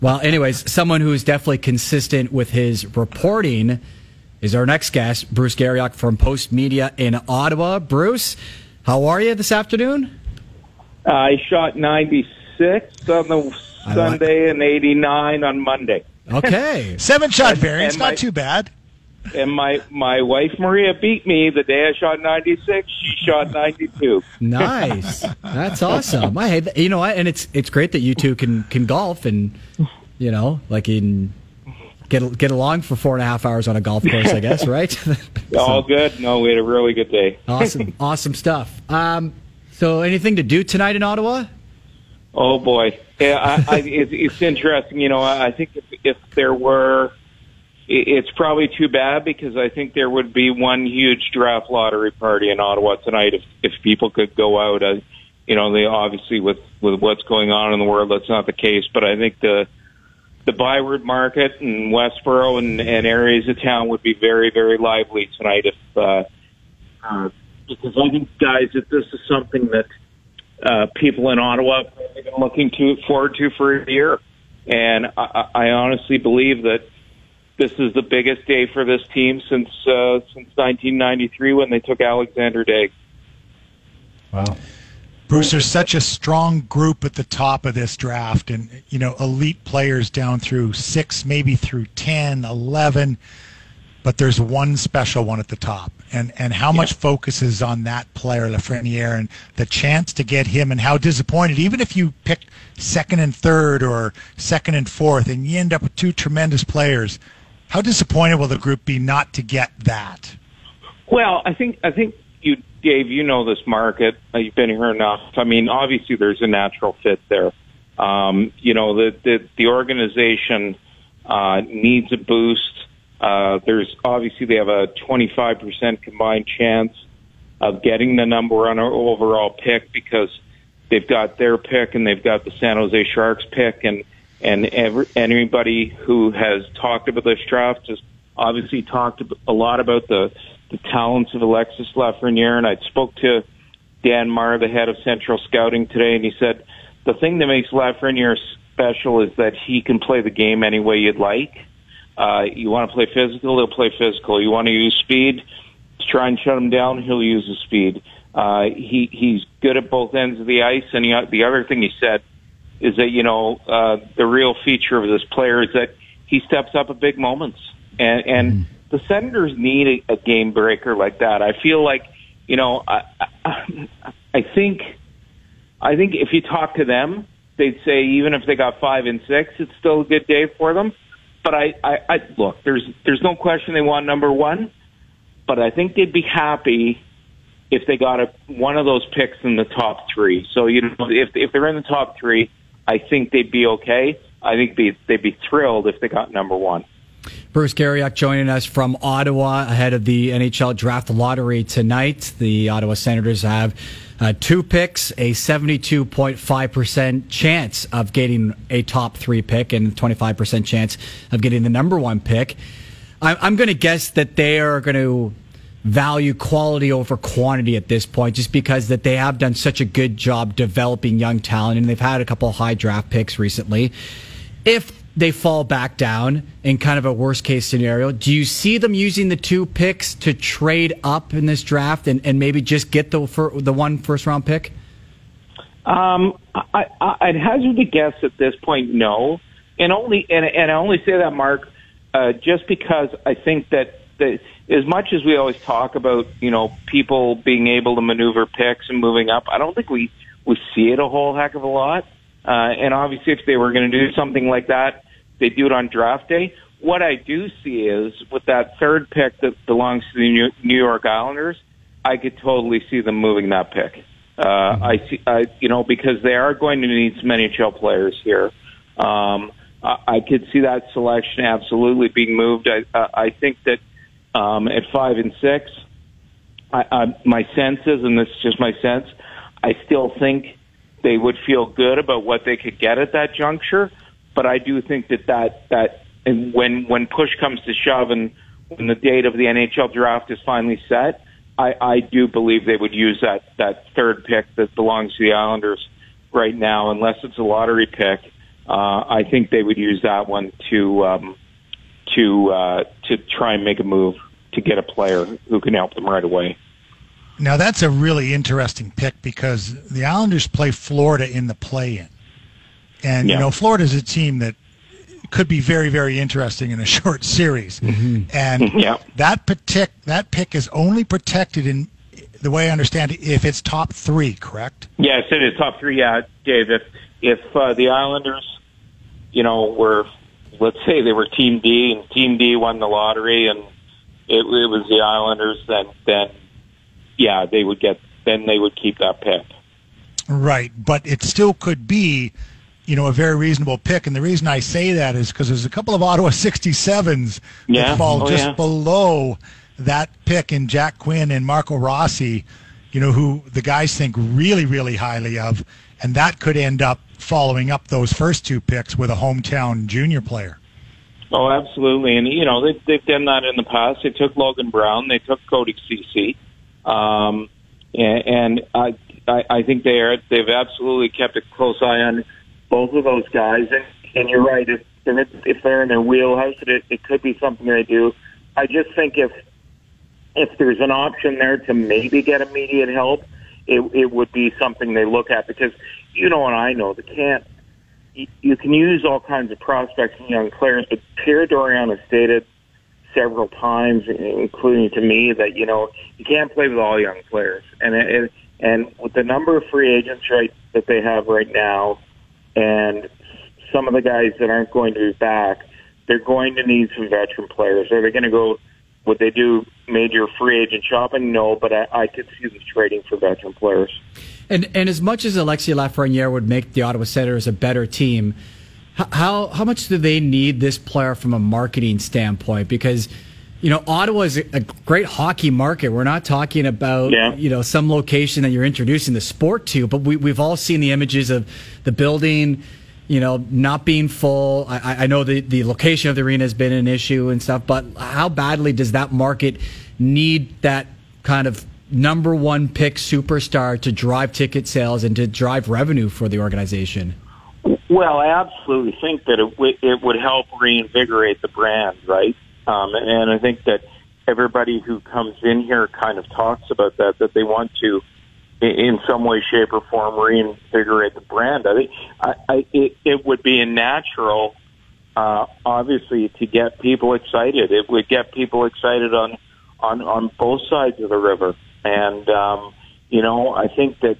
Well, anyways, someone who is definitely consistent with his reporting is our next guest, Bruce Garriock from Post Media in Ottawa. Bruce, how are you this afternoon? I shot 96 on the Sunday and 89 on Monday. Okay. 7-shot variance, not too bad. And my wife, Maria, beat me the day I shot 96. She shot 92. Nice. That's awesome. You know what? And it's great that you two can golf and, you know, like in get along for 4.5 hours on a golf course, I guess, right? All good. No, we had a really good day. Awesome stuff. So anything to do tonight in Ottawa? Oh, boy. Yeah, it's interesting. You know, I think if there were... It's probably too bad because I think there would be one huge draft lottery party in Ottawa tonight if people could go out. You know, they obviously with what's going on in the world, that's not the case. But I think the Byward Market and Westboro and areas of town would be very, very lively tonight because I think, guys, that this is something that people in Ottawa have been looking forward to for a year. And I honestly believe that this is the biggest day for this team since 1993 when they took Alexander Daigle. Wow. Bruce, there's such a strong group at the top of this draft and, you know, elite players down through 6, maybe through 10, 11, but there's one special one at the top. And how much focus is on that player, Lafreniere, and the chance to get him and how disappointed, even if you pick second and third or second and fourth and you end up with 2 tremendous players, how disappointed will the group be not to get that? Well, I think you, Dave, you know this market. You've been here enough. I mean, obviously there's a natural fit there. You know, the organization needs a boost. There's obviously they have a 25% combined chance of getting the number 1 overall pick because they've got their pick and they've got the San Jose Sharks pick and anybody who has talked about this draft has obviously talked a lot about the talents of Alexis Lafreniere. And I spoke to Dan Marr, the head of Central Scouting today, and he said the thing that makes Lafreniere special is that he can play the game any way you'd like. You want to play physical, he'll play physical. You want to use speed, try and shut him down, he'll use the speed. He's good at both ends of the ice. And the other thing he said is that, you know, the real feature of this player is that he steps up at big moments. And the Senators need a game breaker like that. I feel like, you know, I think if you talk to them, they'd say even if they got 5 and 6, it's still a good day for them. But I look, there's no question they want number 1, but I think they'd be happy if they got one of those picks in the top 3. So, you know, if they're in the top 3, I think they'd be okay. I think they'd be thrilled if they got number 1. Bruce Garriock joining us from Ottawa ahead of the NHL Draft Lottery tonight. The Ottawa Senators have 2 picks, a 72.5% chance of getting a top 3 pick and 25% chance of getting the number 1 pick. I'm going to guess that they are going to value quality over quantity at this point, just because that they have done such a good job developing young talent, and they've had a couple of high draft picks recently. If they fall back down in kind of a worst case scenario, do you see them using the 2 picks to trade up in this draft and maybe just get the 1 first round pick? I'd hazard to guess at this point, no. And I only say that, Mark, just because I think that as much as we always talk about, you know, people being able to maneuver picks and moving up, I don't think we see it a whole heck of a lot. And obviously, if they were going to do something like that, they'd do it on draft day. What I do see is with that 3rd pick that belongs to the New York Islanders, I could totally see them moving that pick. I see, you know, because they are going to need some NHL players here. I could see that selection absolutely being moved. I think that at 5 and 6, my sense is, and this is just my sense, I still think they would feel good about what they could get at that juncture. But I do think that and when push comes to shove and when the date of the NHL draft is finally set, I do believe they would use that 3rd pick that belongs to the Islanders right now, unless it's a lottery pick. I think they would use that one to try and make a move to get a player who can help them right away. Now, that's a really interesting pick because the Islanders play Florida in the play-in. And, you know, Florida's a team that could be very, very interesting in a short series. Mm-hmm. And that pick is only protected in the way I understand it if it's top 3, correct? Yes, it is top 3, Dave. If the Islanders, you know, let's say they were Team D and Team D won the lottery and it was the Islanders, then they would keep that pick. Right, but it still could be, you know, a very reasonable pick. And the reason I say that is because there's a couple of Ottawa 67s that fall below that pick in Jack Quinn and Marco Rossi, you know, who the guys think really, really highly of. And that could end up following up those first 2 picks with a hometown junior player. Oh, absolutely. And, you know, they've done that in the past. They took Logan Brown. They took Cody Ceci. And I think they've absolutely kept a close eye on both of those guys. And you're right. If they're in their wheelhouse, it could be something they do. I just think if there's an option there to maybe get immediate help, it would be something they look at because, you know, and I know you can use all kinds of prospects and young players, but Pierre Dorion has stated several times, including to me, that, you know, you can't play with all young players. And with the number of free agents that they have right now and some of the guys that aren't going to be back, they're going to need some veteran players. Are they going to go, would they do major free agent shopping? No, but I could see them trading for veteran players. And as much as Alexis Lafreniere would make the Ottawa Senators a better team, how much do they need this player from a marketing standpoint? Because, you know, Ottawa is a great hockey market. We're not talking about, you know, some location that you're introducing the sport to, but we've all seen the images of the building, you know, not being full. I know the location of the arena has been an issue and stuff, but how badly does that market need that kind of number 1 pick superstar to drive ticket sales and to drive revenue for the organization? Well, I absolutely think that it would help reinvigorate the brand, right? And I think that everybody who comes in here kind of talks about that they want to, in some way, shape, or form, reinvigorate the brand. I think it would be a natural, obviously, to get people excited. It would get people excited on both sides of the river. And, you know, I think that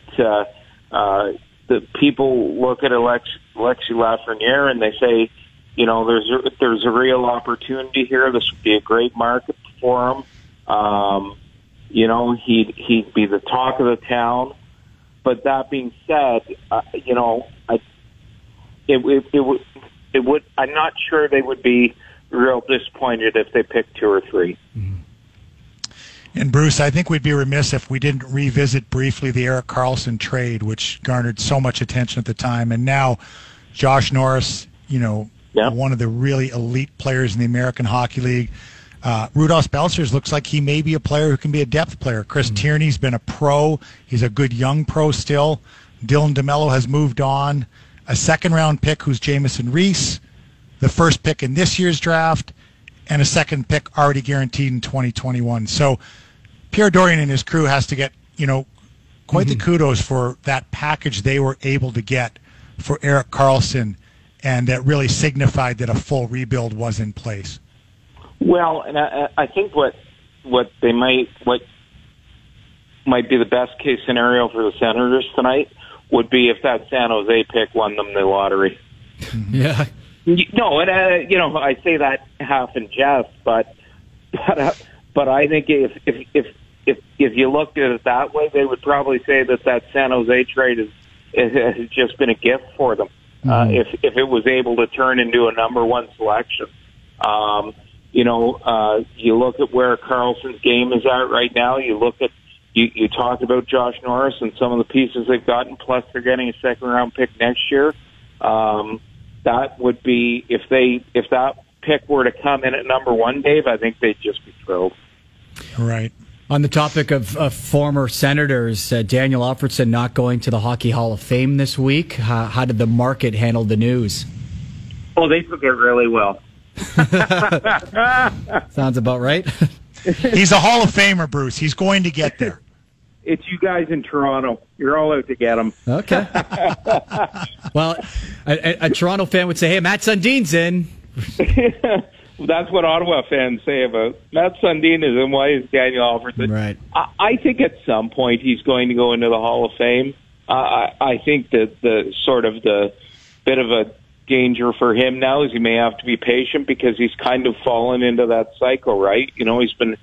the people look at Alexis Lafreniere and they say, you know, there's a real opportunity here. This would be a great market for him. You know, he'd be the talk of the town. But that being said, you know, it would. I'm not sure they would be real disappointed if they picked 2 or 3. Mm-hmm. And Bruce, I think we'd be remiss if we didn't revisit briefly the Erik Karlsson trade, which garnered so much attention at the time. And now Josh Norris, you know, one of the really elite players in the American Hockey League. Rudolph Belzers looks like he may be a player who can be a depth player. Chris Tierney's been a pro. He's a good young pro still. Dylan DeMello has moved on. A second-round pick who's Jamison Reese. The first pick in this year's draft. And a second pick already guaranteed in 2021. So Pierre Dorion and his crew has to get, you know, quite the kudos for that package they were able to get for Erik Karlsson, and that really signified that a full rebuild was in place. Well, and I think what might be the best case scenario for the Senators tonight would be if that San Jose pick won them the lottery. Yeah. No, and you know, I say that half in jest, but I think if you looked at it that way, they would probably say that San Jose trade has just been a gift for them. If it was able to turn into a number 1 selection, you know, you look at where Karlsson's game is at right now. You look at you talked about Josh Norris and some of the pieces they've gotten. Plus, they're getting a second-round pick next year. That would be if that pick were to come in at number 1, Dave. I think they'd just be thrilled. Right. On the topic of former Senators, Daniel Alfredson not going to the Hockey Hall of Fame this week. How did the market handle the news? Oh, they took it really well. Sounds about right. He's a Hall of Famer, Bruce. He's going to get there. It's you guys in Toronto. You're all out to get him. Okay. Well, a Toronto fan would say, hey, Matt Sundin's in. That's what Ottawa fans say about Matt Sundin is in. Why is Daniel Alfredson? Right. I think at some point he's going to go into the Hall of Fame. I think that the bit of a danger for him now is he may have to be patient because he's kind of fallen into that cycle, right? You know, he's been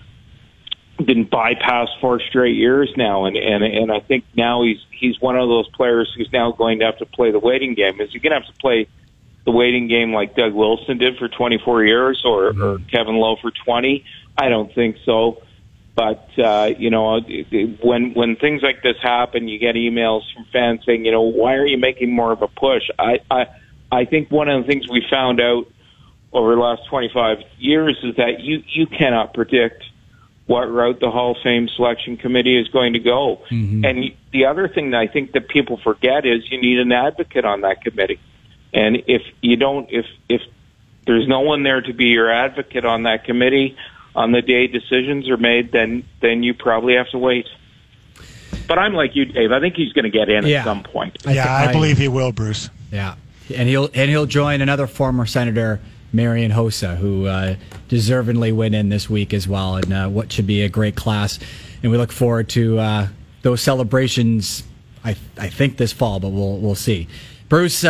bypassed 4 straight years now, and I think now he's one of those players who's now going to have to play the waiting game. Is he going to have to play the waiting game like Doug Wilson did for 24 years or Kevin Lowe for 20? I don't think so. But, you know, when things like this happen, you get emails from fans saying, you know, why are you making more of a push? I think one of the things we found out over the last 25 years is that you cannot predict what route the Hall of Fame selection committee is going to go. Mm-hmm. And the other thing that I think that people forget is you need an advocate on that committee. And if there's no one there to be your advocate on that committee on the day decisions are made, then you probably have to wait. But I'm like you, Dave. I think he's going to get in at some point. I believe he will, Bruce. Yeah, and he'll join another former Senator, Marian Hossa, who deservedly went in this week as well, and what should be a great class. And we look forward to those celebrations. I think this fall, but we'll see. Bruce,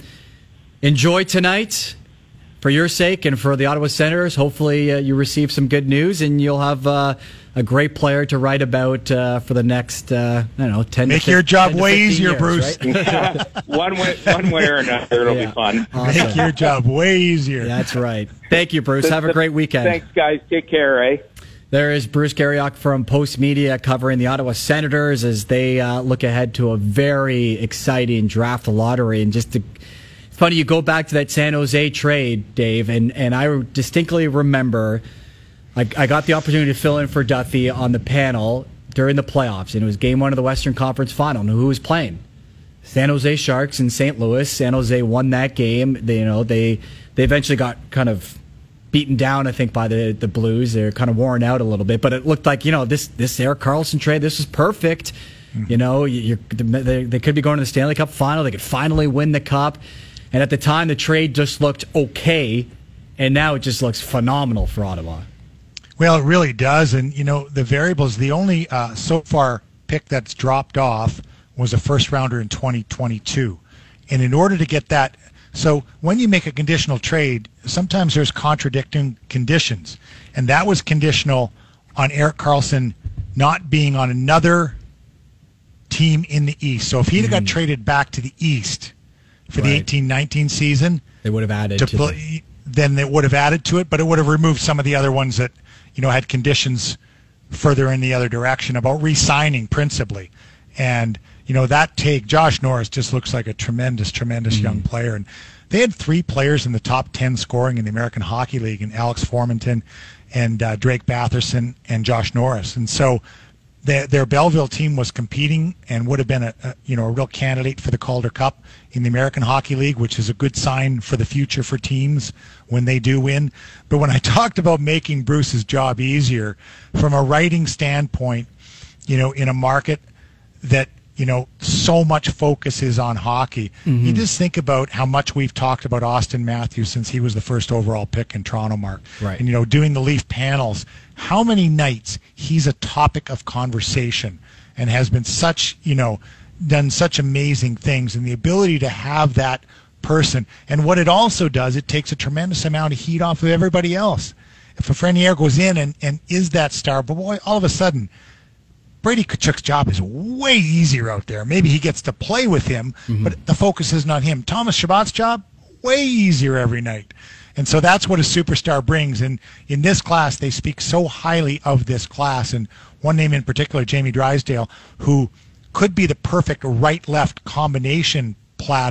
enjoy tonight for your sake and for the Ottawa Senators. Hopefully you receive some good news and you'll have a great player to write about for the next, 10 Make your job way easier, years, Bruce. Right? one way or another, it'll be fun. Awesome. Make your job way easier. That's right. Thank you, Bruce. Have a great weekend. Thanks, guys. Take care, eh? There is Bruce Garriock from Post Media covering the Ottawa Senators as they look ahead to a very exciting draft lottery. And it's funny, you go back to that San Jose trade, Dave, and I distinctly remember I got the opportunity to fill in for Duffy on the panel during the playoffs, and it was Game 1 of the Western Conference Final. And who was playing? San Jose Sharks in St. Louis. San Jose won that game. They eventually got kind of beaten down, I think, by the Blues. They're kind of worn out a little bit, but it looked like, this Erik Karlsson trade, this was perfect. Mm-hmm. They could be going to the Stanley Cup final. They could finally win the cup. And at the time, the trade just looked okay, and now it just looks phenomenal for Ottawa. Well, it really does. And, the variables, the only so far pick that's dropped off was a first rounder in 2022. And in order to get that, so when you make a conditional trade, sometimes there's contradicting conditions. And that was conditional on Erik Karlsson not being on another team in the East. So if he'd got traded back to the East for the 18-19 season, they would have added then they would have added to it, but it would have removed some of the other ones that, had conditions further in the other direction about re-signing principally. And, that take, Josh Norris just looks like a tremendous young player. And they had 3 players in the top 10 scoring in the American Hockey League, and Alex Formenton and Drake Batherson and Josh Norris. And so their Belleville team was competing and would have been a real candidate for the Calder Cup in the American Hockey League, which is a good sign for the future for teams when they do win. But when I talked about making Bruce's job easier from a writing standpoint, in a market that, so much focus is on hockey, you just think about how much we've talked about Austin Matthews since he was the first overall pick in Toronto, Mark. Right. And, doing the Leaf panels, how many nights he's a topic of conversation and has been such, done such amazing things, and the ability to have that person. And what it also does, it takes a tremendous amount of heat off of everybody else. If Lafreniere goes in and is that star, but boy, all of a sudden, Brady Tkachuk's job is way easier out there. Maybe he gets to play with him, but the focus isn't on him. Thomas Chabot's job, way easier every night. And so that's what a superstar brings. And in this class, they speak so highly of this class. And one name in particular, Jamie Drysdale, who could be the perfect right-left combination platter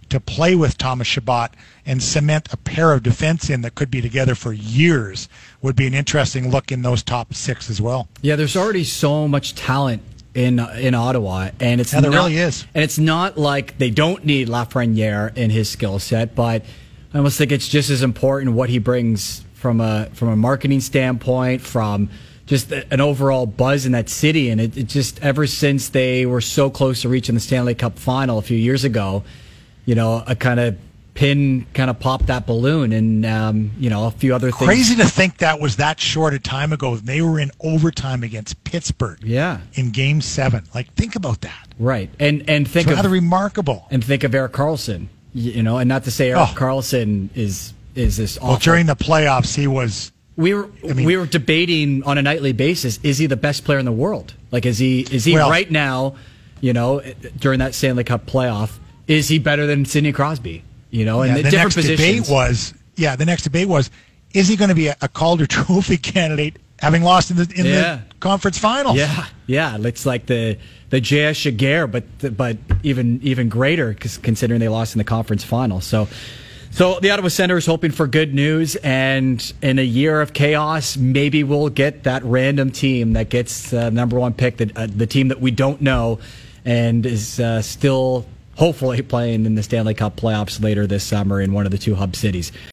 to play with Thomas Chabot and cement a pair of defense in that could be together for years would be an interesting look in those top 6 as well. Yeah, there's already so much talent in Ottawa, and it's there really is. And it's not like they don't need Lafreniere in his skill set, but I almost think it's just as important what he brings from a marketing standpoint, from just an overall buzz in that city. And it just, ever since they were so close to reaching the Stanley Cup final a few years ago, a kind of pin kind of popped that balloon, and a few other things. Crazy to think that was that short a time ago. They were in overtime against Pittsburgh. Yeah. In Game 7. Like, think about that. Right, and think it's rather remarkable. And think of Erik Karlsson. And not to say Erik Karlsson is this awful. Well, during the playoffs, he was. We were debating on a nightly basis: is he the best player in the world? Like, is he right now? During that Stanley Cup playoff, is he better than Sidney Crosby? And the different positions. The next debate was, is he going to be a Calder Trophy candidate, having lost in the conference finals? Yeah. It's like the J.S. Jaguar, but even greater, considering they lost in the conference final. So the Ottawa Senators hoping for good news, and in a year of chaos, maybe we'll get that random team that gets number 1 pick, the team that we don't know, and is still hopefully playing in the Stanley Cup playoffs later this summer in one of the 2 hub cities.